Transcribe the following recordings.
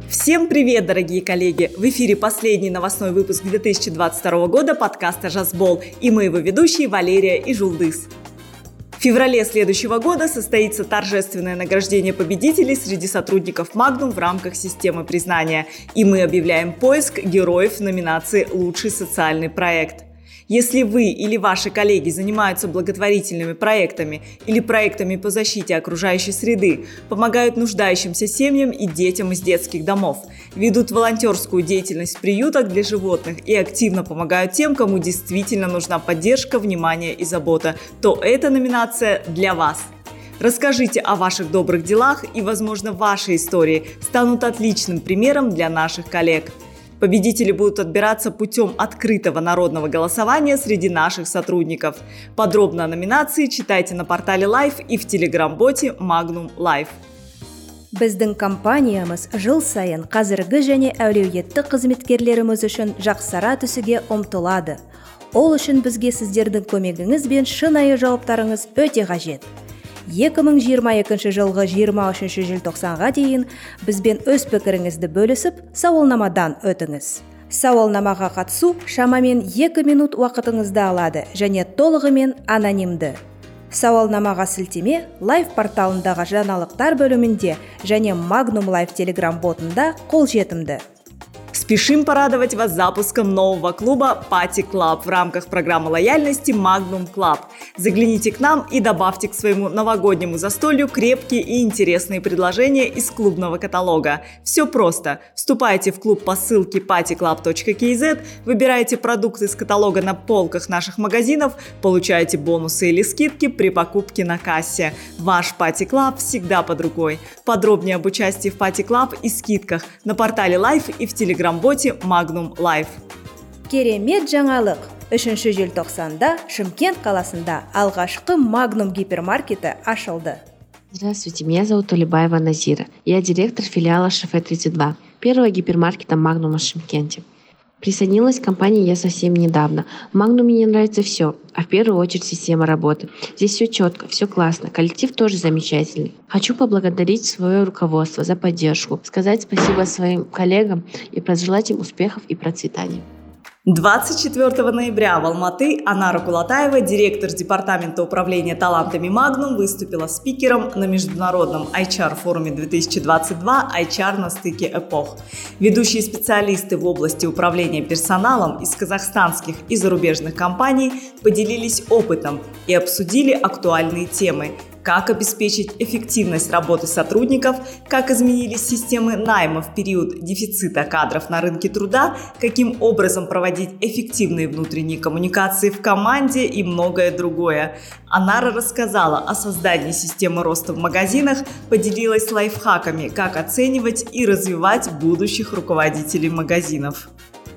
Всем привет, дорогие коллеги! В эфире последний новостной выпуск 2022 года подкаста «Жазбол», и мы его ведущие Валерия и Жулдыс. В феврале следующего года состоится торжественное награждение победителей среди сотрудников Magnum в рамках системы признания, и мы объявляем поиск героев в номинации «Лучший социальный проект». Если вы или ваши коллеги занимаются благотворительными проектами или проектами по защите окружающей среды, помогают нуждающимся семьям и детям из детских домов, ведут волонтерскую деятельность в приютах для животных и активно помогают тем, кому действительно нужна поддержка, внимание и забота, то эта номинация для вас. Расскажите о ваших добрых делах, и, возможно, ваши истории станут отличным примером для наших коллег. Победители будут отбираться путем открытого народного голосования среди наших сотрудников. Подробно о номинации читайте на портале Live и в телеграм-боте Magnum Live. Біздің компаниямыз жыл сайын қазіргі және әулиетті қызметкерлеріміз үшін жақсара түсуге ұмтылады. Ол үшін бізге сіздердің көмегіңіз бен шынайы жауаптарыңыз өте қажет. 2022 жылғы 23 желтоқсанға дейін бізбен өз пікіріңізді бөлісіп, сауалнамадан өтіңіз. Сауалнамаға қатысу шамамен 2 минут уақытыңызды алады және толығымен анонимді. Сауалнамаға сілтеме Live порталындағы жаңалықтар бөлімінде және Magnum Live телеграм-ботында қолжетімді. Спешим порадовать вас запуском нового клуба Party Club в рамках программы лояльности Magnum Club. Загляните к нам и добавьте к своему новогоднему застолью крепкие и интересные предложения из клубного каталога. Все просто. Вступайте в клуб по ссылке partyclub.kz, выбираете продукты из каталога на полках наших магазинов, получаете бонусы или скидки при покупке на кассе. Ваш Party Club всегда под рукой. Подробнее об участии в Party Club и скидках на портале Live и в телеграм-боте Magnum Live. Керемет жаңалық! 3 желтоқсанда Шымкент қаласында алғашқы Magnum гипермаркеті ашылды. Здравствуйте, меня зовут Толебаева Назира. Я директор филиала Шофе 32, первого гипермаркета Magnum в Шымкенте. Присоединилась к компании я совсем недавно. В Magnum мне нравится все, а в первую очередь система работы. Здесь все четко, все классно, коллектив тоже замечательный. Хочу поблагодарить свое руководство за поддержку, сказать спасибо своим коллегам и пожелать им успехов и процветания. 24 ноября в Алматы Анара Кулатаева, директор департамента управления талантами Magnum, выступила спикером на международном HR-форуме 2022 «HR на стыке эпох». Ведущие специалисты в области управления персоналом из казахстанских и зарубежных компаний поделились опытом и обсудили актуальные темы: как обеспечить эффективность работы сотрудников, как изменились системы найма в период дефицита кадров на рынке труда, каким образом проводить эффективные внутренние коммуникации в команде и многое другое. Анара рассказала о создании системы роста в магазинах, поделилась лайфхаками, как оценивать и развивать будущих руководителей магазинов.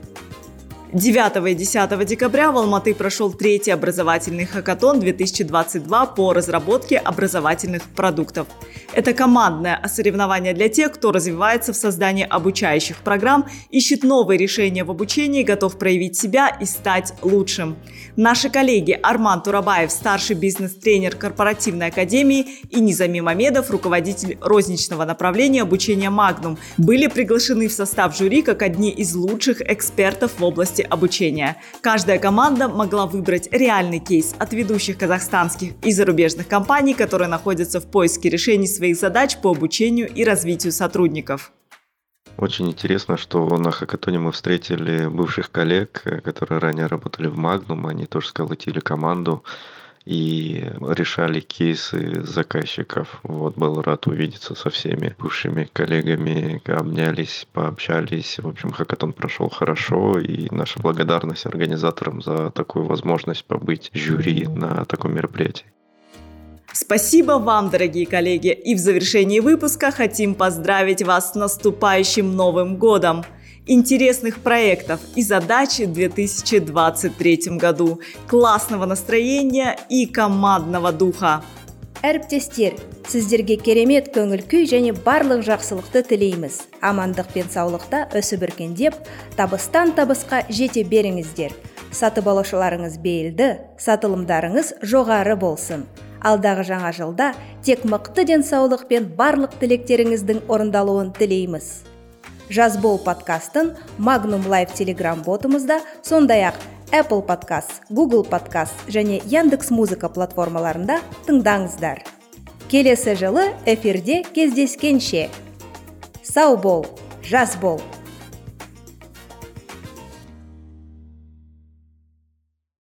9 и 10 декабря в Алматы прошел третий образовательный хакатон 2022 по разработке образовательных продуктов. Это командное соревнование для тех, кто развивается в создании обучающих программ, ищет новые решения в обучении, готов проявить себя и стать лучшим. Наши коллеги Арман Турабаев, старший бизнес-тренер корпоративной академии, и Низами Мамедов, руководитель розничного направления обучения Magnum, были приглашены в состав жюри как одни из лучших экспертов в области обучения. Каждая команда могла выбрать реальный кейс от ведущих казахстанских и зарубежных компаний, которые находятся в поиске решений своих задач по обучению и развитию сотрудников. Очень интересно, что на хакатоне мы встретили бывших коллег, которые ранее работали в Magnum. Они тоже сколотили команду и решали кейсы заказчиков. Вот, был рад увидеться со всеми бывшими коллегами, обнялись, пообщались. В общем, хакатон прошел хорошо, и наша благодарность организаторам за такую возможность побыть жюри на таком мероприятии. Спасибо вам, дорогие коллеги! И в завершении выпуска хотим поздравить вас с наступающим Новым годом! Интересных проектов и задач в 2023 году, классного настроения и командного духа. Әріптестер, сіздерге керемет көңіл күй және барлық жақсылықты тілейміз. Амандық пен саулықта өсіп-өркендеп, табыстан табысқа жете беріңіздер. Сатып алушыларыңыз бейілді, сатылымдарыңыз жоғары болсын. Алдағы жаңа жылда тек мықты денсаулық пен барлық тілектеріңіздің орындалуын тілейміз. Жаз бол подкастын Magnum Live Telegram ботымызда, сондай-ақ Apple Podcast, Google Podcast және Яндекс.Музыка платформаларында тыңдаңыздар. Келесі жылы эфирде кездескенше. Сау бол, жаз бол!